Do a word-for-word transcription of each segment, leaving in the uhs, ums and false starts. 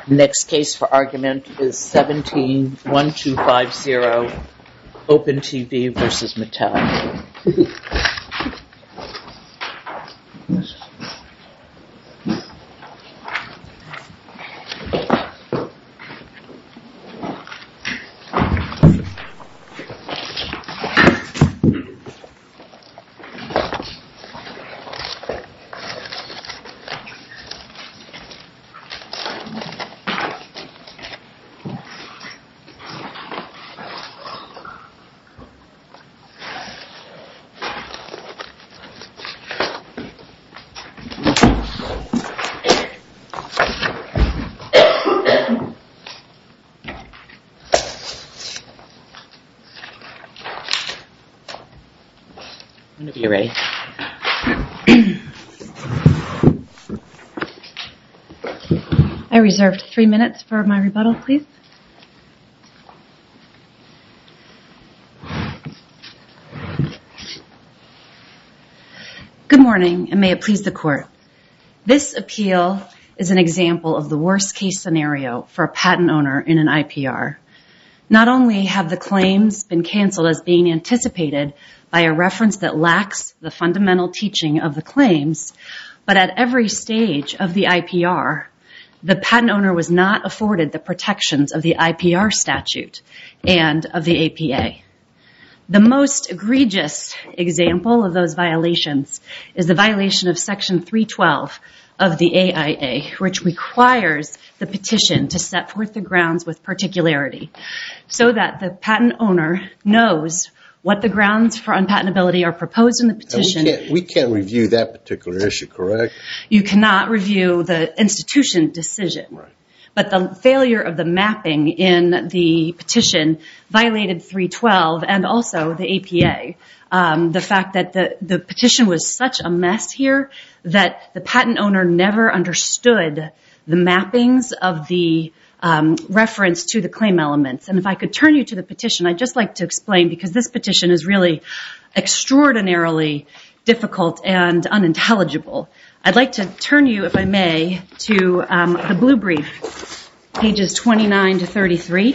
Next case for argument is seventeen one two five zero, Open T V versus Mattel. Whenever you're ready. I reserved three minutes for my rebuttal, please. Good morning, and may it please the Court. This appeal is an example of the worst case scenario for a patent owner in an I P R. Not only have the claims been canceled as being anticipated by a reference that lacks the fundamental teaching of the claims, but at every stage of the I P R, the patent owner was not afforded the protections of the I P R statute and of the A P A. The most egregious example of those violations is the violation of Section three twelve of the A I A, which requires the petition to set forth the grounds with particularity so that the patent owner knows what the grounds for unpatentability are proposed in the petition. We can't, we can't review that particular issue, correct? You cannot review the institution decision. Right. But the failure of the mapping in the petition violated three twelve and also the A P A. Um, the fact that the, the petition was such a mess here that the patent owner never understood the mappings of the um, reference to the claim elements. And if I could turn you to the petition, I'd just like to explain, because this petition is really extraordinarily difficult and unintelligible. I'd like to turn you, if I may, to um, the blue brief, pages twenty-nine to thirty-three.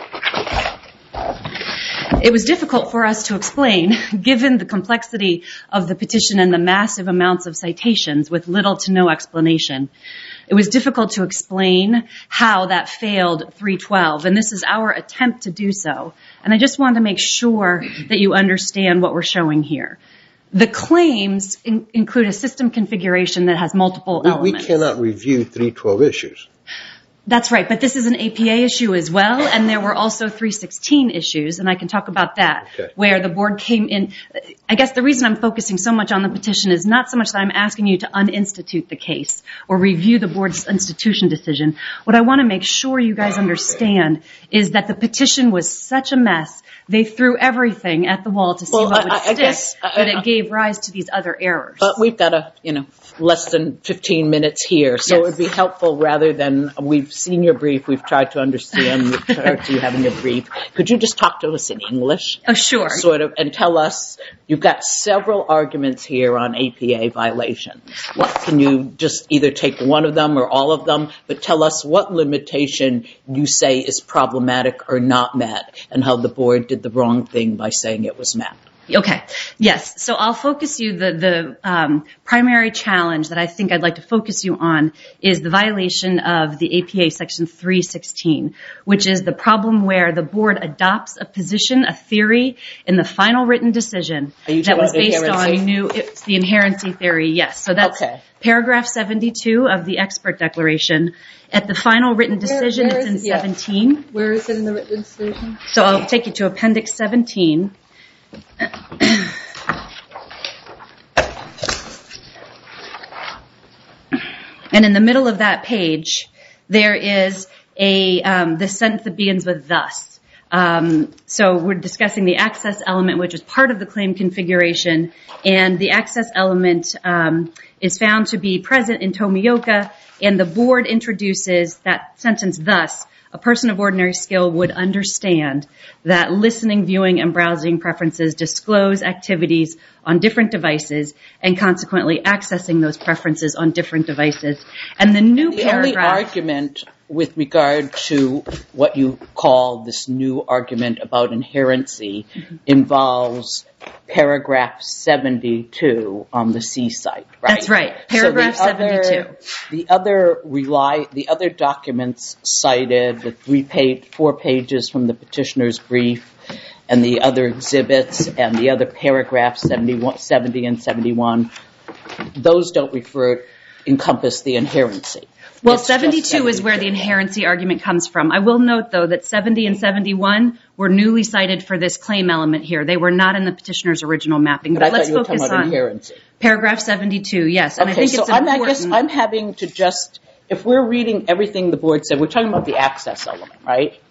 It was difficult for us to explain, given the complexity of the petition and the massive amounts of citations with little to no explanation. It was difficult to explain how that failed three twelve, and this is our attempt to do so. And I just want to make sure that you understand what we're showing here. The claims in, include a system configuration that has multiple we, elements. We cannot review three twelve issues. That's right, but this is an A P A issue as well, and there were also three sixteen issues, and I can talk about that, okay. Where the board came in. I guess the reason I'm focusing so much on the petition is not so much that I'm asking you to uninstitute the case or review the board's institution decision. What I want to make sure you guys understand is that the petition was such a mess, they threw everything at the wall to see well, what would I, stick, I guess, that I, I, it gave rise to these other errors. But we've got a, you know, less than fifteen minutes here, so yes. It would be helpful rather than we've seen your brief, we've tried to understand what parts you have in your brief. Could you just talk to us in English? Oh, sure. Sort of, and tell us, you've got several arguments here on A P A violations. What? Can you just either take one of them or all of them, but tell us what limitation you say is problematic or not met, and how the board did the wrong thing by saying it was met. Okay. Yes. So I'll focus you, the, the um, primary challenge that I think I'd like to focus you on is the violation of the A P A Section three sixteen, which is the problem where the board adopts a position, a theory, in the final written decision that was based on new, it's the inherency theory, yes. So that's okay. Paragraph seventy-two of the expert declaration. At the final written decision, where, where it's in yeah. seventeen. Where is it in the written decision? So I'll take you to Appendix seventeen. And in the middle of that page, there is a um, the sentence that begins with thus. Um, so we're discussing the access element, which is part of the claim configuration, and the access element um, is found to be present in Tomioka, and the board introduces that sentence thus. A person of ordinary skill would understand that listening, viewing, and browsing preferences disclose activities on different devices and consequently accessing those preferences on different devices. And the new the paragraph... The only argument with regard to what you call this new argument about inherency, mm-hmm. involves paragraph seventy-two on the C site, right? That's right. Paragraph so the seventy-two. Other, the other rely, the other documents cited, the three page, four pages from the petitioner's brief, and the other exhibits, and the other paragraphs, seventy-one, seventy and seventy-one, those don't refer, encompass the inherency. Well, seventy-two is where the inherency argument comes from. I will note, though, that seventy and seventy-one were newly cited for this claim element here. They were not in the petitioner's original mapping. But, but I let's thought you were focus talking about on inherency. Paragraph seventy-two, yes. And okay, I think so it's I'm, important. I guess I'm having to just, if we're reading everything the board said, we're talking about the access element, right?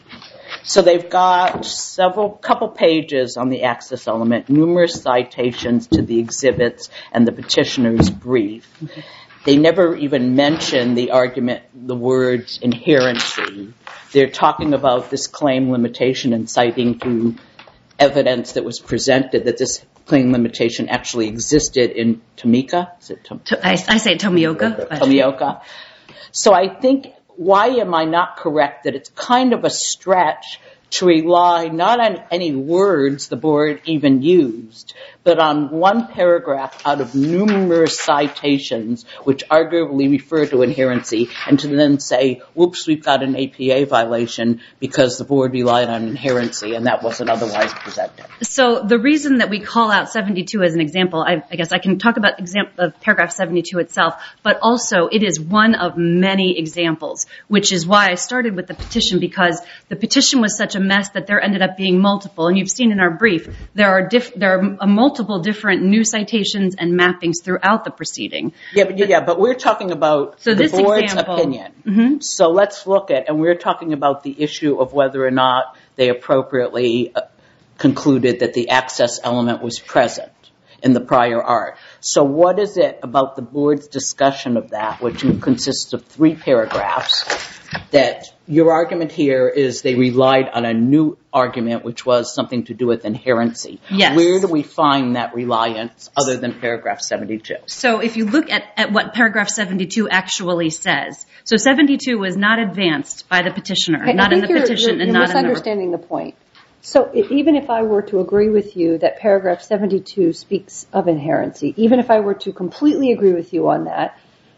So they've got several, couple pages on the access element, numerous citations to the exhibits and the petitioner's brief. Mm-hmm. They never even mention the argument, the words inherency. They're talking about this claim limitation and citing to evidence that was presented that this claim limitation actually existed in Tomika. Is it Tom- I, I say Tomioka. Tomioka. So I think, why am I not correct that it's kind of a stretch to rely not on any words the board even used, but on one paragraph out of numerous citations which arguably refer to inherency, and to then say, whoops, we've got an A P A violation because the board relied on inherency and that wasn't otherwise presented. So the reason that we call out seventy-two as an example, I, I guess I can talk about example of paragraph seventy-two itself, but also it is one of many examples, which is why I started with the petition, because the petition was such a mess that there ended up being multiple. And you've seen in our brief, there are diff- there are a multiple different new citations and mappings throughout the proceeding. Yeah, but, yeah, but we're talking about so the this board's example, opinion. Mm-hmm. So let's look at, and we're talking about the issue of whether or not they appropriately uh, concluded that the access element was present in the prior art. So what is it about the board's discussion of that, which consists of three paragraphs, that your argument here is they relied on a new argument, which was something to do with inherency? Yes. Where do we find that reliance other than paragraph seventy-two? So if you look at, at what paragraph seventy-two actually says, so seventy-two was not advanced by the petitioner, I, not I in the you're, petition you're, and you're not in the... You're misunderstanding the point. So even if I were to agree with you that paragraph seventy-two speaks of inherency, even if I were to completely agree with you on that,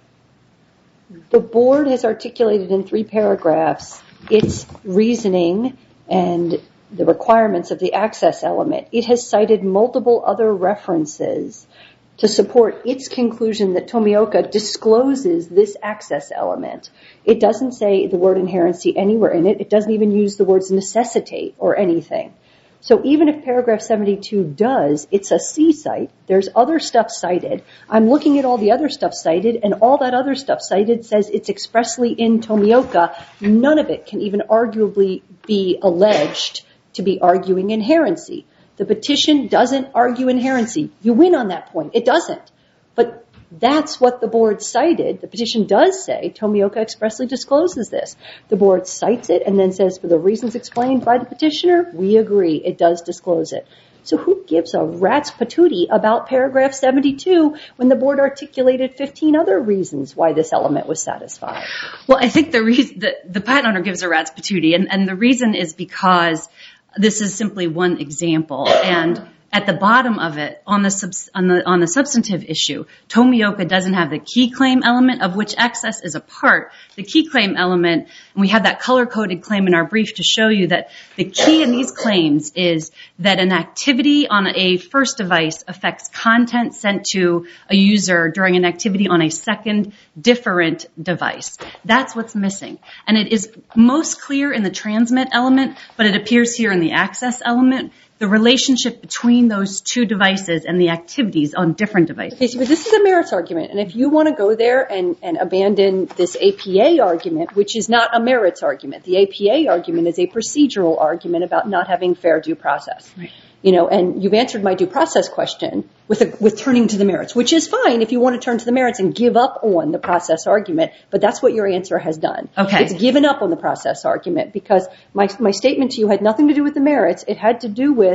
the board has articulated in three paragraphs its reasoning and the requirements of the access element. It has cited multiple other references to support its conclusion that Tomioka discloses this access element. It doesn't say the word inherency anywhere in it. It doesn't even use the words necessitate or anything. So even if paragraph seventy-two does, it's a C site. There's other stuff cited. I'm looking at all the other stuff cited, and all that other stuff cited says it's expressly in Tomioka. None of it can even arguably be alleged to be arguing inherency. The petition doesn't argue inherency. You win on that point. It doesn't. But that's what the board cited. The petition does say Tomioka expressly discloses this. The board cites it and then says, for the reasons explained by the petitioner, we agree. It does disclose it. So who gives a rat's patootie about paragraph seventy-two when the board articulated fifteen other reasons why this element was satisfied? Well, I think the reason the, the patent owner gives a rat's patootie, and, and the reason is because this is simply one example. And at the bottom of it, on the, subs, on the on the substantive issue, Tomioka doesn't have the key claim element of which access is a part. The key claim element, and we have that color-coded claim in our brief to show you that the key in these claims is that an activity on a first device affects content sent to a user during an activity on a second different device. That's what's missing. And it is most clear in the transmit element, but it appears here in the access element. The relationship between those two devices and the activities on different devices. Okay, so this is a merits argument, and if you want to go there and, and abandon this A P A argument, which is not a merits argument, the A P A argument is a procedural argument about not having fair due process. Right. You know, and you've answered my due process question with a, with turning to the merits, which is fine if you want to turn to the merits and give up on the process argument, but that's what your answer has done. Okay. It's given up on the process argument because my my statement to you had nothing to do with the merits. It had to do with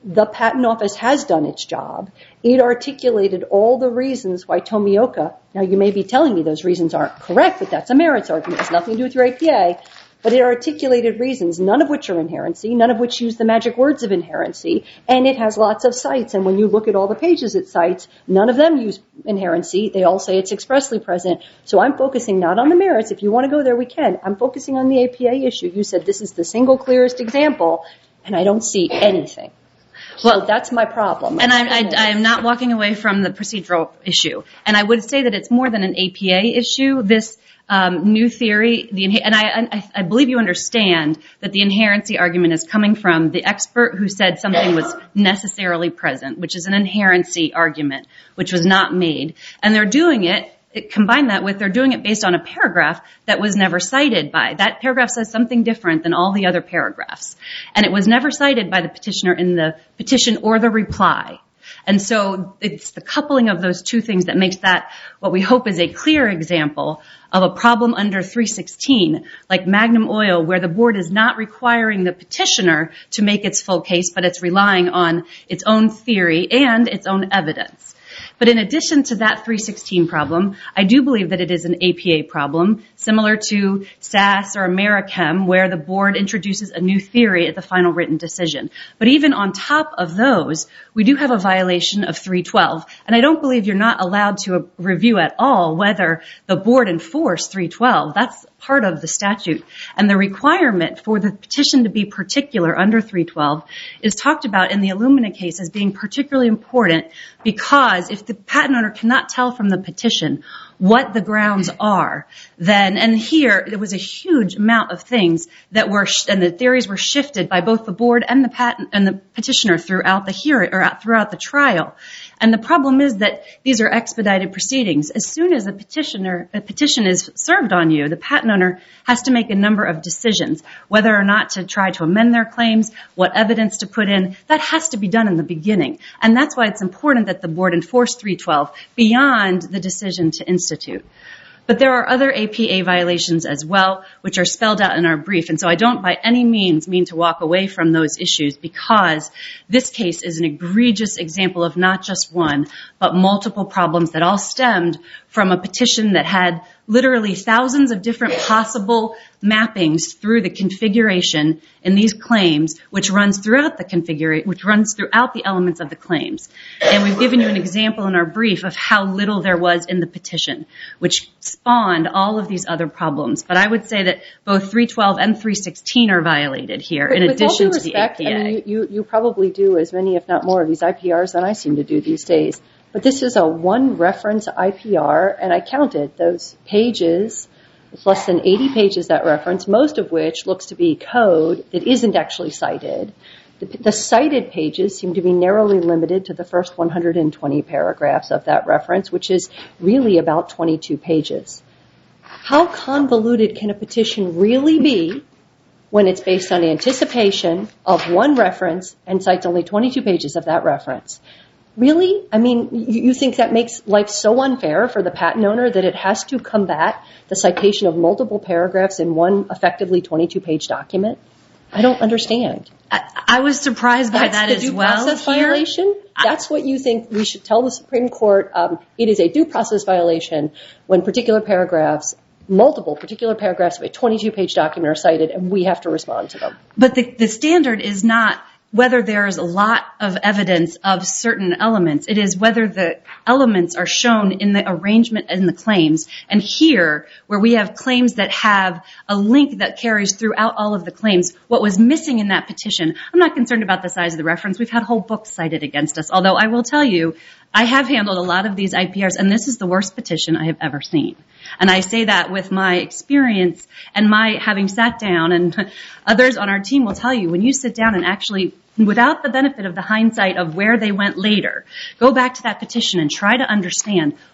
the patent office has done its job. It articulated all the reasons why Tomioka, now you may be telling me those reasons aren't correct, but that's a merits argument. It has nothing to do with your A P A. But it articulated reasons, none of which are inherency, none of which use the magic words of inherency, and it has lots of cites. And when you look at all the pages it cites, none of them use inherency. They all say it's expressly present. So I'm focusing not on the merits. If you want to go there, we can. I'm focusing on the A P A issue. You said this is the single clearest example, and I don't see anything. Well, so that's my problem. And I, I, I am not walking away from the procedural issue. And I would say that it's more than an A P A issue. This um, new theory, the, and I, I, I believe you understand that the inherency argument is coming from the expert who said something was necessarily present, which is an inherency argument, which was not made. And they're doing it. It, combine that with they're doing it based on a paragraph that was never cited by. That paragraph says something different than all the other paragraphs. And it was never cited by the petitioner in the petition or the reply. And so it's the coupling of those two things that makes that what we hope is a clear example of a problem under three sixteen, like Magnum Oil, where the board is not requiring the petitioner to make its full case, but it's relying on its own theory and its own evidence. But in addition to that three sixteen problem, I do believe that it is an A P A problem, similar to S A S or Americhem, where the board introduces a new theory at the final written decision. But even on top of those, we do have a violation of three twelve. And I don't believe you're not allowed to review at all whether the board enforced three twelve. That's part of the statute. And the requirement for the petition to be particular under three twelve is talked about in the Illumina case as being particularly important because if the patent owner cannot tell from the petition what the grounds are, then, and here there was a huge amount of things that were, and the theories were shifted by both the board and the patent and the petitioner throughout the hearing or throughout the trial. And the problem is that these are expedited proceedings. As soon as a petitioner, a petition is served on you, the patent owner has to make a number of decisions, whether or not to try to amend their claims, what evidence to put in. That has to be done in the beginning. And that's why it's important that the board enforce three twelve beyond the decision to institute. But there are other A P A violations as well, which are spelled out in our brief. And so I don't by any means mean to walk away from those issues because this case is an egregious example of not just one, but multiple problems that all stemmed from a petition that had literally thousands of different possible mappings through the configuration in these claims, which runs throughout the configuration, which runs throughout the elements of the claims. And we've given you an example in our brief of how little there was in the petition, which spawned all of these other problems. But I would say that both three twelve and three sixteen are violated here, in with addition all due to the respect, A P A. I mean, you, you probably do as many, if not more, of these I P Rs than I seem to do these days. But this is a one reference I P R, and I counted those pages. It's less than eighty pages, that reference, most of which looks to be code that isn't actually cited. The, the cited pages seem to be narrowly limited to the first one hundred twenty paragraphs of that reference, which is really about twenty-two pages. How convoluted can a petition really be when it's based on anticipation of one reference and cites only twenty-two pages of that reference? Really? I mean, you think that makes life so unfair for the patent owner that it has to combat the citation of multiple paragraphs in one effectively twenty-two page document? I don't understand. I, I was surprised by That's that the as due well. process here. violation? That's what you think we should tell the Supreme Court. Um, it is a due process violation when particular paragraphs, multiple particular paragraphs of a twenty-two page document are cited, and we have to respond to them. But the, the standard is not whether there is a lot of evidence of certain elements. It is whether the elements are shown in the arrangement and the claims. And here, where we have claims that have a link that carries throughout all of the claims, what was missing in that petition, I'm not concerned about the size of the reference. We've had whole books cited against us. Although I will tell you, I have handled a lot of these I P Rs, and this is the worst petition I have ever seen. And I say that with my experience and my having sat down, and others on our team will tell you, when you sit down and actually, without the benefit of the hindsight of where they went later, go back to that petition and try to understand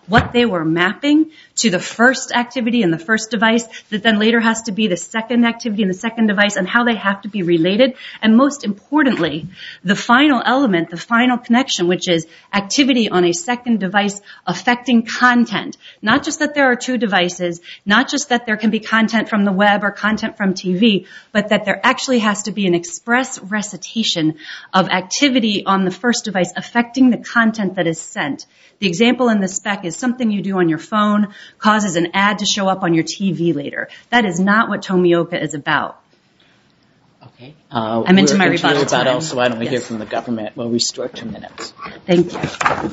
what they were mapping to the first activity in the first device that then later has to be the second activity in the second device, and how they have to be related. And most importantly, the final element, the final connection, which is activity on a second device affecting content. Not just that there are two devices, not just that there can be content from the web or content from T V, but that there actually has to be an express recitation of activity on the first device affecting the content that is sent. The example in the spec is something you do on your phone causes an ad to show up on your T V later. That is not what Tomioka is about. Okay. Uh, I'm into my rebuttal rebuttal time. So why don't we Yes. hear from the government? We'll restore two minutes. Thank you.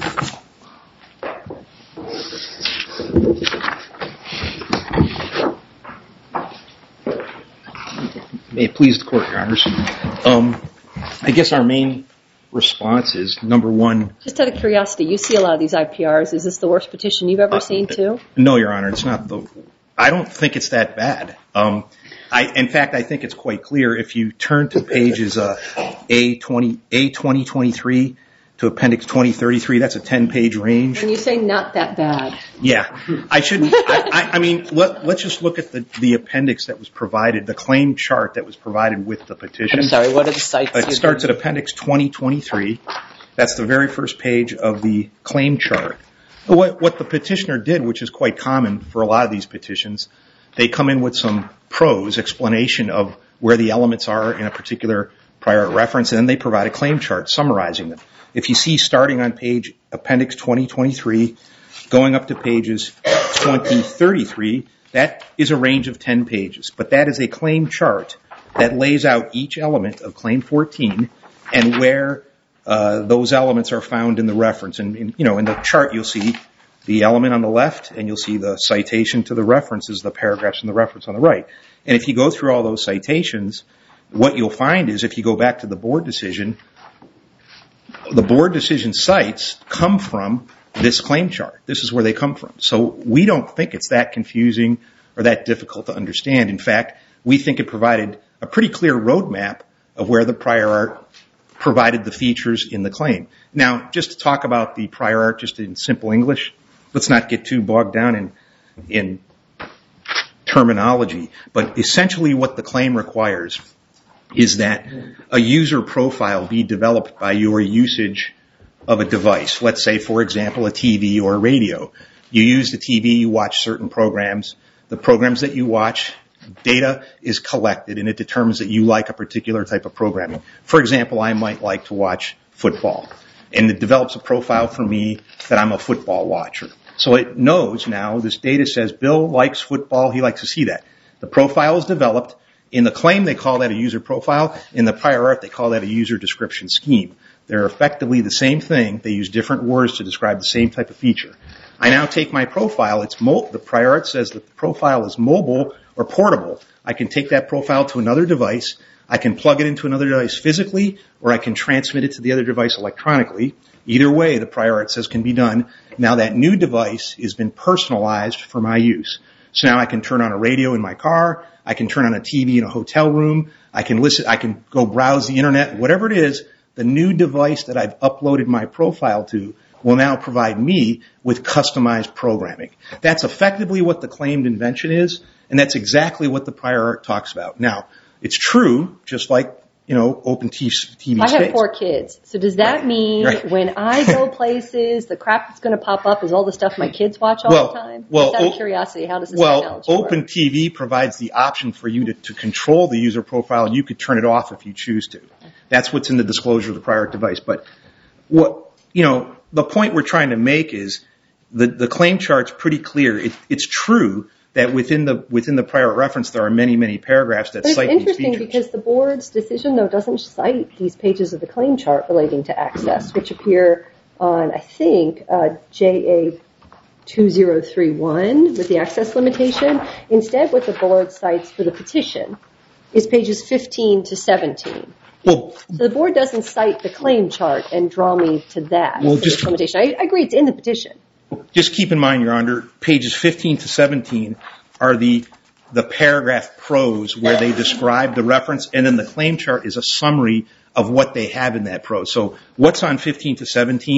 May it please the court, Your Honors. Um, I guess our main response is, number one... Just out of curiosity, you see a lot of these I P Rs. Is this the worst petition you've ever uh, seen, too? No, Your Honor, it's not. The. I don't think it's that bad. Um, I, in fact, I think it's quite clear. If you turn to pages uh, A twenty, A twenty twenty-three to Appendix twenty thirty-three, that's a ten-page range. When you say not that bad. Yeah, I shouldn't. I, I, I mean, let, let's just look at the, the appendix that was provided, the claim chart that was provided with the petition. I'm sorry, what are the sites? It starts at Appendix twenty twenty-three. That's the very first page of the claim chart. What, what the petitioner did, which is quite common for a lot of these petitions, they come in with some prose explanation of where the elements are in a particular prior reference, and then they provide a claim chart summarizing them. If you see starting on page Appendix twenty twenty-three, going up to pages twenty thirty-three, that is a range of ten pages. But that is a claim chart that lays out each element of Claim fourteen and where uh, those elements are found in the reference. And, and, you know, in the chart you'll see the element on the left, and you'll see the citation to the references, the paragraphs in the reference on the right. And if you go through all those citations, what you'll find is if you go back to the board decision, the board decision sites come from this claim chart. This is where they come from. So we don't think it's that confusing or that difficult to understand. In fact, we think it provided a pretty clear roadmap of where the prior art provided the features in the claim. Now, just to talk about the prior art just in simple English, let's not get too bogged down in, in terminology, but essentially what the claim requires is that a user profile be developed by your usage of a device. Let's say, for example, a T V or a radio. You use the T V, you watch certain programs. The programs that you watch, data is collected, and it determines that you like a particular type of programming. For example, I might like to watch football, and it develops a profile for me that I'm a football watcher. So it knows now, this data says Bill likes football, he likes to see that. The profile is developed. In the claim, they call that a user profile. In the prior art, they call that a user description scheme. They're effectively the same thing. They use different words to describe the same type of feature. I now take my profile. It's mo- the prior art says that the profile is mobile or portable. I can take that profile to another device. I can plug it into another device physically, or I can transmit it to the other device electronically. Either way, the prior art says can be done. Now that new device has been personalized for my use. So now I can turn on a radio in my car. I can turn on a T V in a hotel room. I can listen. I can go browse the internet. Whatever it is, the new device that I've uploaded my profile to will now provide me with customized programming. That's effectively what the claimed invention is, and that's exactly what the prior art talks about. Now, it's true, just like, you know, open T V states. I have four kids. So does that Right. mean Right. when I go places, the crap that's going to pop up is all the stuff my kids watch all Well, the time? well, Just out of o- curiosity, how does this Well, technology work? Open T V provides the option for you to, to control the user profile. You could turn it off if you choose to. That's what's in the disclosure of the prior art device. But what, you know, the point we're trying to make is the, the claim chart's pretty clear. It, it's true that within the within the prior reference there are many, many paragraphs that But it's cite these interesting features. because the board's decision, though, doesn't cite these pages of the claim chart relating to access, which appear on, I think, uh, J A two zero three one with the access limitation. Instead, what the board cites for the petition is pages fifteen to seventeen. Well, So the board doesn't cite the claim chart and draw me to that Well, for just- this limitation. I, I agree, it's in the petition. just keep in mind, Your Honor, pages fifteen to seventeen are the the paragraph prose where they describe the reference, and then the claim chart is a summary of what they have in that prose. So what's on fifteen to seventeen?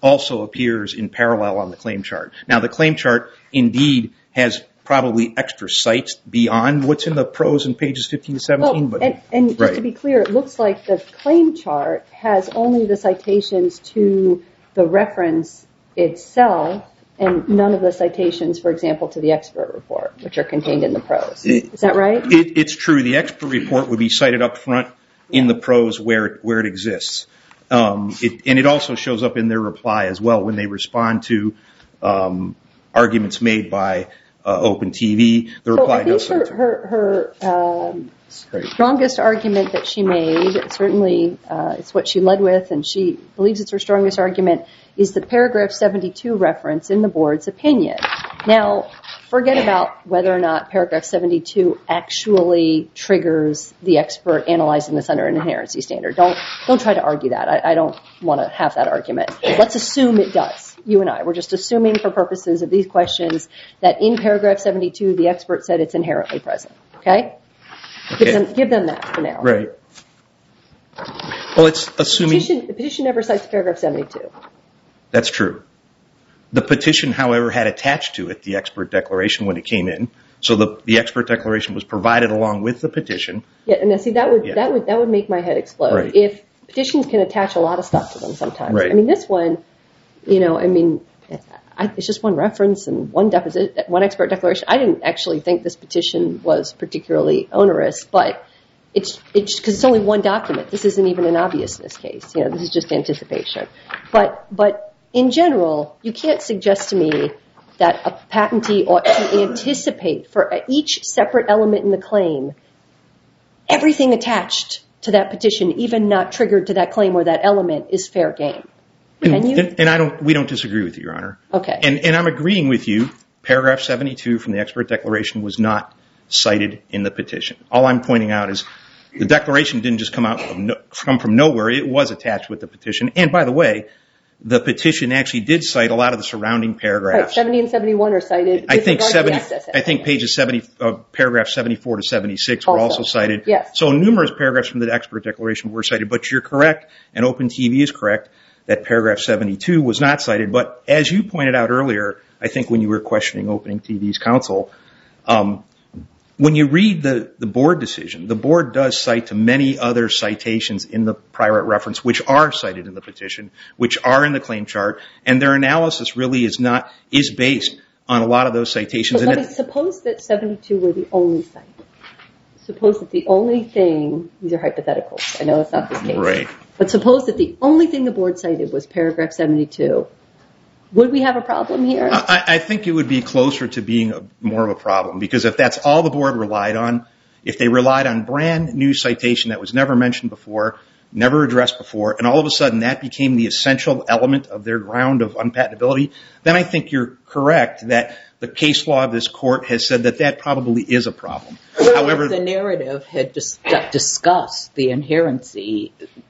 also appears in parallel on the claim chart. Now, the claim chart indeed has probably extra cites beyond what's in the prose in pages fifteen to seventeen. Well, but and, and just right. to be clear, it looks like the claim chart has only the citations to the reference itself and none of the citations, for example, to the expert report, which are contained in the prose. Is that right? It, it's true. The expert report would be cited up front in the prose where, where it exists. Um, it, and it also shows up in their reply as well when they respond to um, arguments made by uh, Open T V. The So reply I think does her, her, her um, strongest argument that she made, certainly uh, it's what she led with, and she believes it's her strongest argument, is the paragraph seventy-two reference in the board's opinion. Now, forget about whether or not paragraph seventy-two actually triggers the expert analyzing this under an inherency standard. Don't don't try to argue that. I, I don't want to have that argument. Let's assume it does. You and I, we're just assuming for purposes of these questions that in paragraph seventy-two the expert said it's inherently present. Okay? Okay. Give them, give them that for now. Right. Well, it's assuming... Petition, the petition never cites paragraph seventy-two. That's true. The petition, however, had attached to it the expert declaration when it came in. So the, the expert declaration was provided along with the petition. Yeah, and now see, that would, Yeah. that would, that would make my head explode. Right. If petitions can attach a lot of stuff to them sometimes. Right. I mean, this one, you know, I mean, I, it's just one reference and one deposit, one expert declaration. I didn't actually think this petition was particularly onerous, but it's, it's, cause it's only one document. This isn't even an obviousness case. You know, this is just anticipation. But, but in general, you can't suggest to me that a patentee ought to anticipate for each separate element in the claim everything attached to that petition, even not triggered to that claim or that element, is fair game. Can you? And, and I don't, we don't disagree with you, Your Honor. Okay. And, and I'm agreeing with you. Paragraph seventy-two from the expert declaration was not cited in the petition. All I'm pointing out is the declaration didn't just come out from, no, come from nowhere. It was attached with the petition. And by the way, the petition actually did cite a lot of the surrounding paragraphs. Right, seventy and seventy-one are cited. I think seventy. I I think pages seventy, uh, paragraph seventy-four to seventy-six were also, also cited. Yes. So numerous paragraphs from the expert declaration were cited. But you're correct, and Open T V is correct, that paragraph seventy-two was not cited. But as you pointed out earlier, I think when you were questioning Open T V's counsel, um, when you read the, the board decision, the board does cite to many other citations in the prior reference, which are cited in the petition, which are in the claim chart, and their analysis really is not, is based on a lot of those citations. But let me suppose that seventy-two were the only cite. Suppose that the only thing, these are hypotheticals, I know it's not this case. Right. But suppose that the only thing the board cited was paragraph seventy-two. Would we have a problem here? I, I think it would be closer to being a, more of a problem, because if that's all the board relied on, if they relied on brand new citation that was never mentioned before, never addressed before, and all of a sudden that became the essential element of their ground of unpatentability, then I think you're correct that the case law of this court has said that that probably is a problem. Well, However, the narrative had dis- discussed the inherency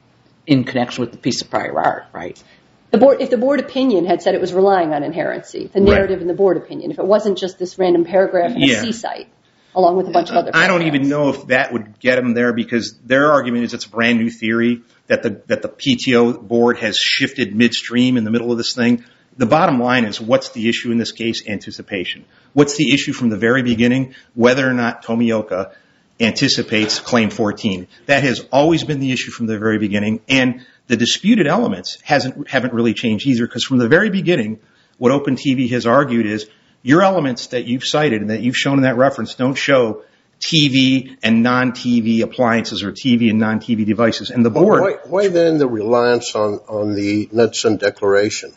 in connection with the piece of prior art, right? The board, if the board opinion had said it was relying on inherency, the narrative right. in the board opinion, if it wasn't just this random paragraph in yeah. a C site, along with a bunch of other I paragraphs. don't even know if that would get them there, because their argument is it's a brand new theory, that the that the P T O board has shifted midstream in the middle of this thing. The bottom line is, what's the issue in this case? Anticipation. What's the issue from the very beginning? Whether or not Tomioka anticipates Claim fourteen. That has always been the issue from the very beginning, and the disputed elements hasn't haven't really changed either, because from the very beginning, what Open T V has argued is your elements that you've cited and that you've shown in that reference don't show T V and non-T V appliances or T V and non-T V devices. And the board... Why, why then the reliance on, on the Knudsen Declaration?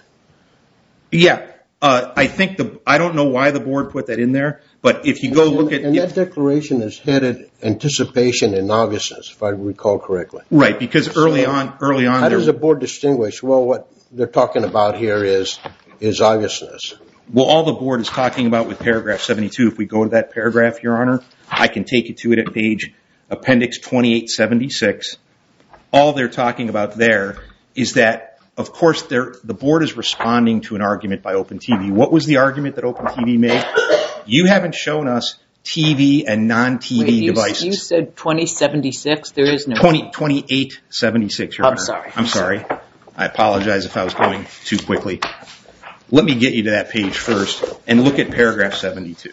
Yeah. Uh, I think the... I don't know why the board put that in there, but if you go and, look at... And that declaration is headed Anticipation and Obviousness, if I recall correctly. Right, because early so on... early on, How there, does the board distinguish? Well, what they're talking about here is, is obviousness. Well, all the board is talking about with paragraph seventy-two, if we go to that paragraph, Your Honor, I can take you to it at page appendix twenty-eight seventy-six. All they're talking about there is that, of course, the board is responding to an argument by Open T V. What was the argument that Open T V made? You haven't shown us T V and non-T V Wait, you, devices. You said twenty seventy-six? There is no... twenty, twenty-eight seventy-six, Your I'm Honor. sorry. I'm sorry. I apologize if I was going too quickly. Let me get you to that page first and look at paragraph seventy-two.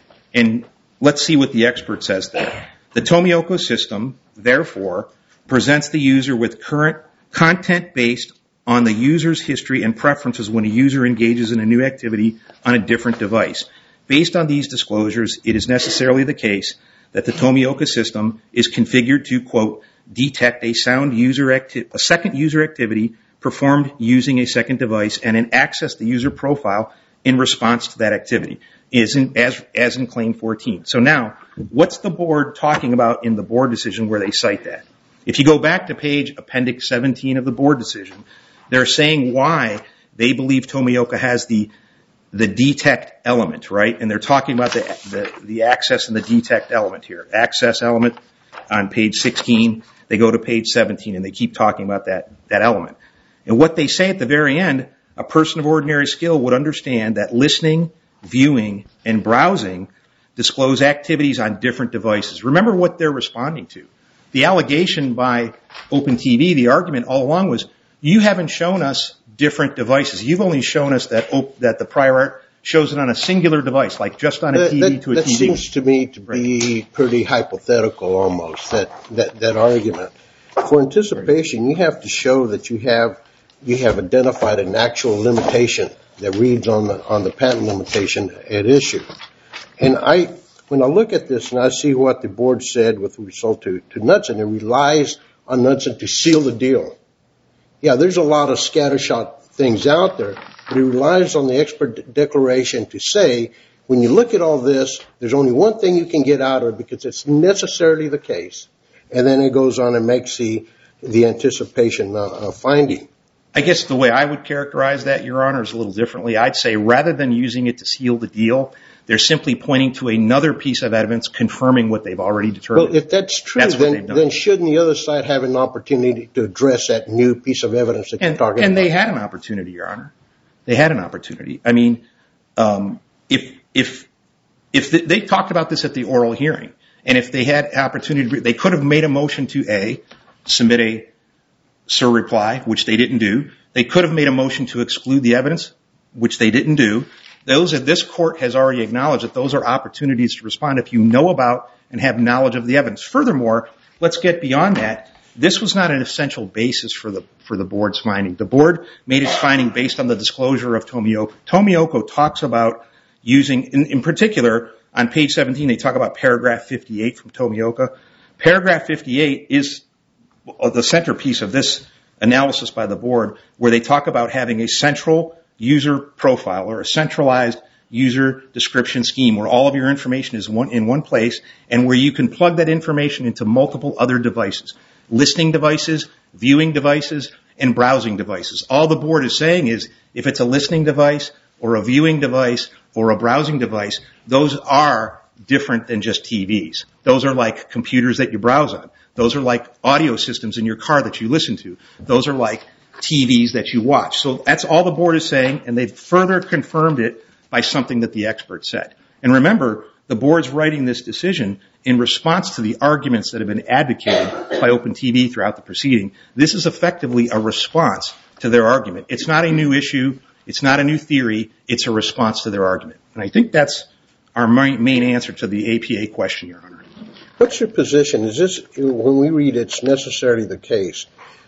And let's see what the expert says there. The Tomioka system, therefore, presents the user with current content based on the user's history and preferences when a user engages in a new activity on a different device. Based on these disclosures, it is necessarily the case that the Tomioka system is configured to, quote, detect a sound user acti- a second user activity performed using a second device and then access the user profile in response to that activity, is in, as, as in Claim fourteen. So now, what's the board talking about in the board decision where they cite that? If you go back to page appendix seventeen of the board decision, they're saying why they believe Tomioka has the the detect element, right? And they're talking about the, the, the access and the detect element here. Access element on page sixteen, they go to page seventeen and they keep talking about that, that element. And what they say at the very end, a person of ordinary skill would understand that listening, viewing, and browsing disclose activities on different devices. Remember what they're responding to. The allegation by OpenTV, the argument all along was, you haven't shown us different devices. You've only shown us that op- that the prior art shows it on a singular device, like just on a that, T V that, to a that T V. That seems to me to be pretty hypothetical almost, that, that, that argument. For anticipation, you have to show that you have you have identified an actual limitation that reads on the on the patent limitation at issue. And I, when I look at this and I see what the board said with result to, to Knudsen, it relies on Knudsen to seal the deal. Yeah, there's a lot of scattershot things out there, but it relies on the expert declaration to say, when you look at all this, there's only one thing you can get out of it because it's necessarily the case. And then it goes on and makes the, the anticipation uh, uh, finding. I guess the way I would characterize that, Your Honor, is a little differently. I'd say rather than using it to seal the deal, they're simply pointing to another piece of evidence confirming what they've already determined. Well, if that's true, that's then, then shouldn't the other side have an opportunity to address that new piece of evidence that and, you're talking and about? And they had an opportunity, Your Honor. They had an opportunity. I mean, um, if if if the, they talked about this at the oral hearing, and if they had opportunity, they could have made a motion to A, submit a SIR reply, which they didn't do. They could have made a motion to exclude the evidence, which they didn't do. Those that this court has already acknowledged that those are opportunities to respond if you know about and have knowledge of the evidence. Furthermore, let's get beyond that. This was not an essential basis for the for the board's finding. The board made its finding based on the disclosure of Tomioka. Tomioka talks about using, in, in particular, on page seventeen, they talk about paragraph fifty-eight from Tomioka. Paragraph fifty-eight is the centerpiece of this analysis by the board, where they talk about having a central user profile or a centralized user description scheme where all of your information is one, in one place and where you can plug that information into multiple other devices, listening devices, viewing devices, and browsing devices. All the board is saying is if it's a listening device or a viewing device or a browsing device, those are different than just T Vs. Those are like computers that you browse on. Those are like audio systems in your car that you listen to. Those are like T Vs that you watch. So that's all the board is saying, and they've further confirmed it by something that the expert said. And remember, the board's writing this decision in response to the arguments that have been advocated by OpenTV throughout the proceeding. This is effectively a response to their argument. It's not a new issue. It's not a new theory. It's a response to their argument. And I think that's our main answer to the A P A question, Your Honor. What's your position? Is this, when we read it's necessarily the case,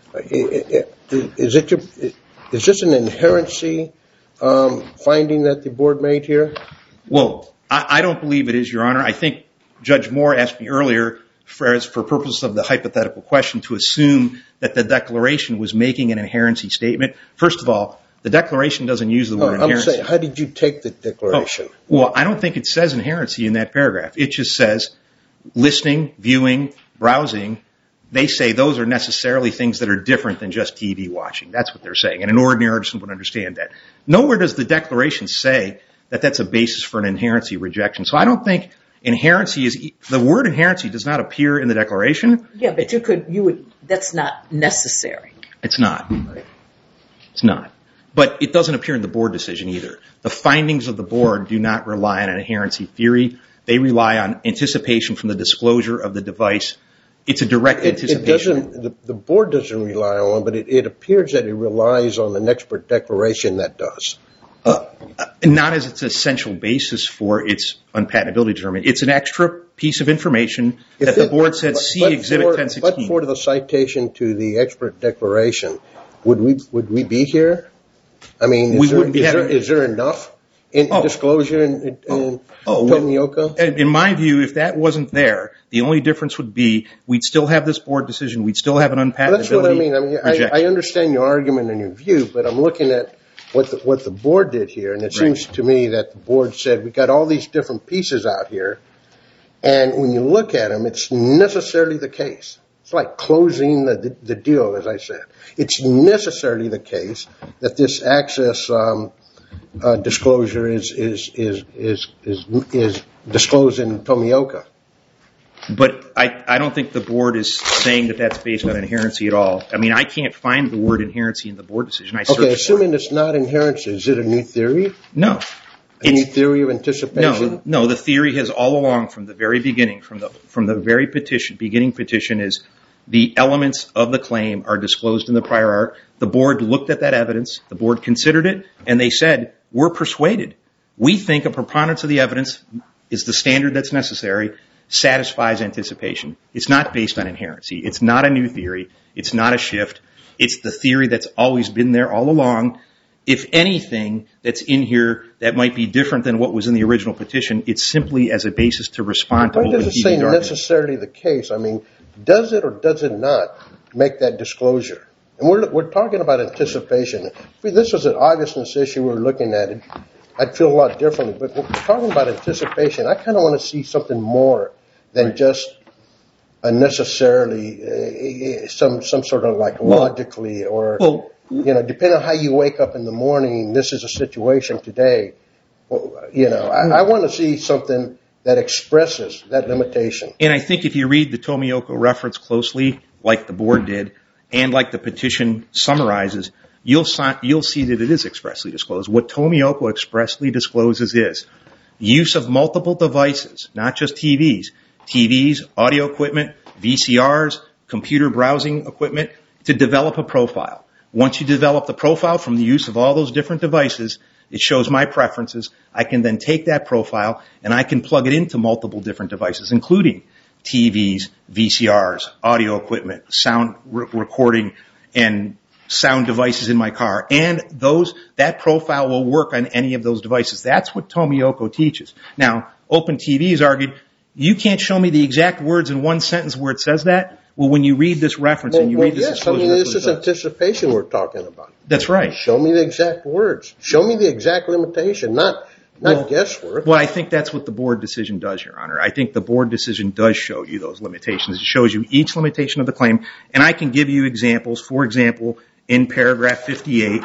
is it your, is this an inherency um, finding that the board made here? Well, I, I don't believe it is, Your Honor. I think Judge Moore asked me earlier, for, for purposes of the hypothetical question, to assume that the declaration was making an inherency statement. First of all, the declaration doesn't use the word no, inherency. I'm saying, how did you take the declaration? Oh, well, I don't think it says inherency in that paragraph. It just says listening, viewing, browsing. They say those are necessarily things that are different than just T V watching. That's what they're saying. And an ordinary person would understand that. Nowhere does the declaration say that that's a basis for an inherency rejection. So I don't think inherency is, the word inherency does not appear in the declaration. Yeah, but you could, you would, that's not necessary. It's not. It's not. But it doesn't appear in the board decision either. The findings of the board do not rely on an inherency theory. They rely on anticipation from the disclosure of the device It's a direct It, anticipation. it doesn't. The, the board doesn't rely on one, but it, it appears that it relies on an expert declaration that does. Uh, not as its essential basis for its unpatentability determination. It's an extra piece of information If that the it- board said, but- see but Exhibit for- ten sixteen. But for the citation to the expert declaration, would we would we be here? I mean, is, We there, wouldn't be is, there, having- is there enough in Oh. disclosure in, in Oh, Tomioka? In in my view, if that wasn't there, the only difference would be we'd still have this board decision. We'd still have an unpatentability Well, that's what I mean. I mean, I, rejection. I understand your argument and your view, but I'm looking at what the, what the board did here, and it Right. seems to me that the board said we got all these different pieces out here, and when you look at them, it's necessarily the case. It's like closing the, the, the deal, as I said. It's necessarily the case that this access um, uh, disclosure is is is is is is disclosed in Tomioka. But I, I don't think the board is saying that that's based on inherency at all. I mean, I can't find the word inherency in the board decision. I searched Okay, for assuming it's not inherency, is it a new theory? it. No. A new It's, theory of anticipation? no, no, the theory has all along from the very beginning, from the from the very petition, beginning petition is the elements of the claim are disclosed in the prior art. The board looked at that evidence, the board considered it, and they said, we're persuaded. We think a preponderance of the evidence is the standard that's necessary, satisfies anticipation. It's not based on inherency. It's not a new theory. It's not a shift. It's the theory that's always been there all along. If anything that's in here that might be different than what was in the original petition, it's simply as a basis to respond to Why open does it T say V's argument. necessarily the case? I mean, does it or does it not make that disclosure? And we're we're talking about anticipation. If this was an obviousness issue we were looking at it, I'd feel a lot differently. But when we're talking about anticipation, I kind of want to see something more than just a necessarily uh, some some sort of like Well- logically or Well, you know, depending on how you wake up in the morning. This is a situation today. Well, you know, I, I want to see something that expresses that limitation. and I think if you read the Tomioka reference closely, like the board did, and like the petition summarizes, you'll, si- you'll see that it is expressly disclosed. What Tomioka expressly discloses is use of multiple devices, not just T Vs, T Vs, audio equipment, V C Rs, computer browsing equipment, to develop a profile. Once you develop the profile from the use of all those different devices, it shows my preferences. I can then take that profile and I can plug it into multiple different devices, including T Vs, V C Rs, audio equipment, sound re- recording, and sound devices in my car. And those that profile will work on any of those devices. That's what Tomioka teaches. Now, OpenTV has argued, you can't show me the exact words in one sentence where it says that. Well, when you read this reference Well, and you well, read this yes, I disclosure, mean, that's this what is it does. anticipation we're talking about. That's right. Show me the exact words. Show me the exact limitation, not not Well, guesswork. Well, I think that's what the board decision does, Your Honor. I think the board decision does show you those limitations. It shows you each limitation of the claim, and I can give you examples. For example, in paragraph fifty-eight,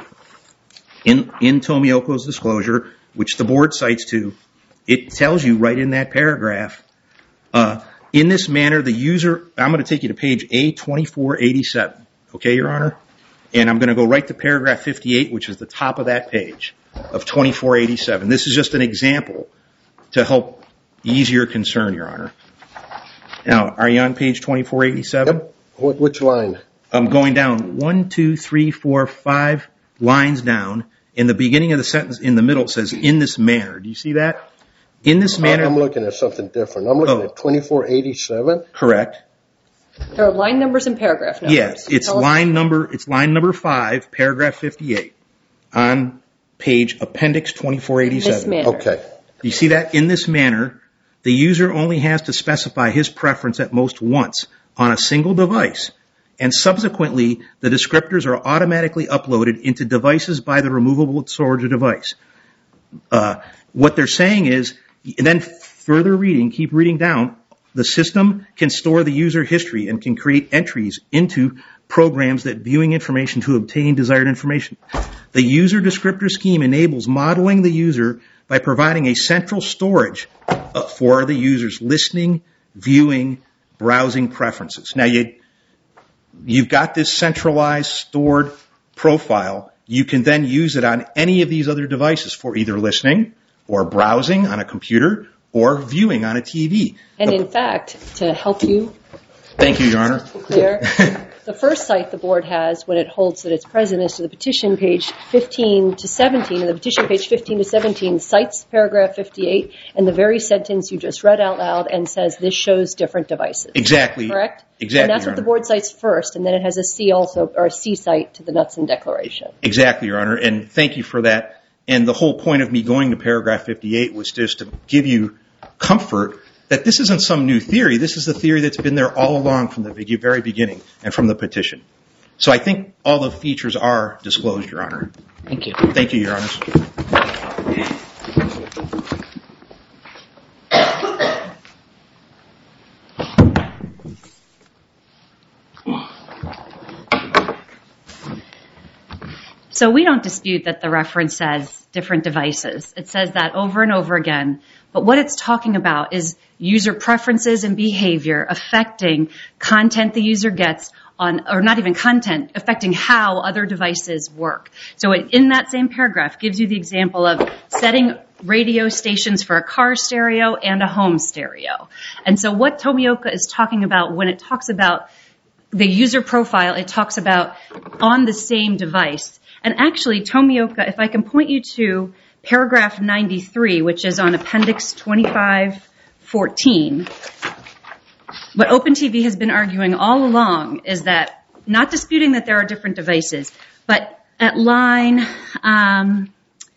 in, in Tomioka's disclosure, which the board cites to, it tells you right in that paragraph, uh, in this manner, the user, I'm going to take you to page A twenty-four eighty-seven, okay, Your Honor? And I'm going to go right to paragraph fifty-eight, which is the top of that page of twenty-four eighty-seven. This is just an example to help ease your concern, Your Honor. Now, are you on page twenty-four eighty-seven? Yep. What, which line? I'm going down one, two, three, four, five lines down. In the beginning of the sentence, in the middle, it says, in this manner. Do you see that? In this manner. I'm looking at something different. I'm looking Oh. at twenty-four eighty-seven. Correct. There are line numbers and paragraph numbers. Yeah, it's Tell us- line number, it's line number five, paragraph fifty-eight, on page appendix twenty-four In this eighty-seven. manner. Okay. You see that? In this manner, the user only has to specify his preference at most once on a single device, and subsequently, the descriptors are automatically uploaded into devices by the removable storage device. Uh, what they're saying is, and then further reading, keep reading down, the system can store the user history and can create entries into programs that viewing information to obtain desired information. The user descriptor scheme enables modeling the user by providing a central storage uh, for the user's listening, viewing, browsing preferences. Now, you, you've got this centralized stored profile. You can then use it on any of these other devices for either listening or browsing on a computer or viewing on a T V. And The- in fact, to help you Thank you, Your Honor. Clear. The first cite the board has when it holds that it's present is to the petition page fifteen to seventeen, and the petition page fifteen to seventeen cites paragraph fifty-eight and the very sentence you just read out loud and says this shows different devices. Exactly. Correct? Exactly. And that's what the board cites first, and then it has a C also, or a C cite to the Knutson Declaration. Exactly, Your Honor, and thank you for that. And the whole point of me going to paragraph fifty-eight was just to give you comfort that this isn't some new theory. This is the theory that's been there all along from the very beginning and from the petition. So I think all the features are disclosed, Your Honor. Thank you. Thank you, Your Honor. So we don't dispute that the reference says different devices. It says that over and over again. But what it's talking about is user preferences and behavior affecting content the user gets on, or not even content, affecting how other devices work. So it, in that same paragraph, gives you the example of setting radio stations for a car stereo and a home stereo. And so what Tomioka is talking about when it talks about the user profile, it talks about on the same device. And actually, Tomioka, if I can point you to paragraph ninety-three, which is on appendix twenty-five fourteen, what OpenTV has been arguing all along is that, not disputing that there are different devices, but at line, um,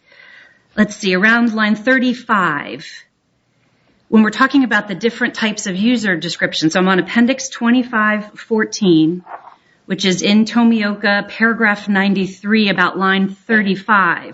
let's see, around line thirty-five, when we're talking about the different types of user descriptions, so I'm on appendix twenty-five fourteen, which is in Tomioka, paragraph ninety-three, about line thirty-five.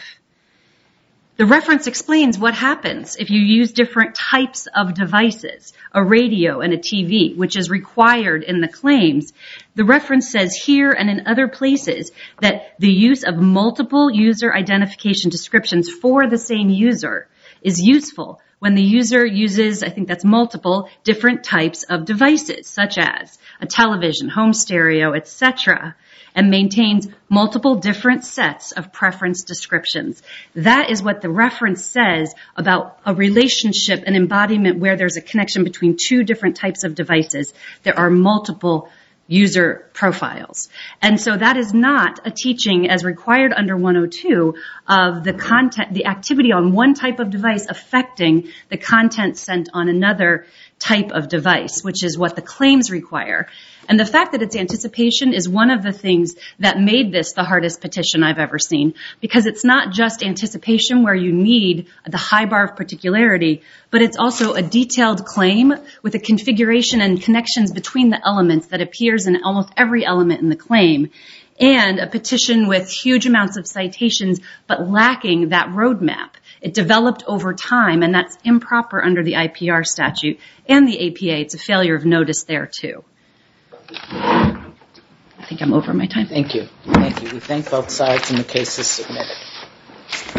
The reference explains what happens if you use different types of devices, a radio and a T V, which is required in the claims. The reference says here and in other places that the use of multiple user identification descriptions for the same user is useful when the user uses, I think that's multiple, different types of devices, such as a television, home stereo, et cetera, and maintains multiple different sets of preference descriptions. That is what the reference says about a relationship, an embodiment where there's a connection between two different types of devices. There are multiple user profiles. And so that is not a teaching as required under one oh two of the content, the activity on one type of device affecting the content sent on another type of device, which is what the claims require. And the fact that it's anticipation is one of the things that made this the hardest petition I've ever seen, because it's not just anticipation where you need the high bar of particularity, but it's also a detailed claim with a configuration and connections between the elements that appears in almost every element in the claim, and a petition with huge amounts of citations but lacking that roadmap. It developed over time, and that's improper under the I P R statute and the A P A. It's a failure of notice there, too. I think I'm over my time. Thank you. Thank you. We thank both sides, and the case is submitted.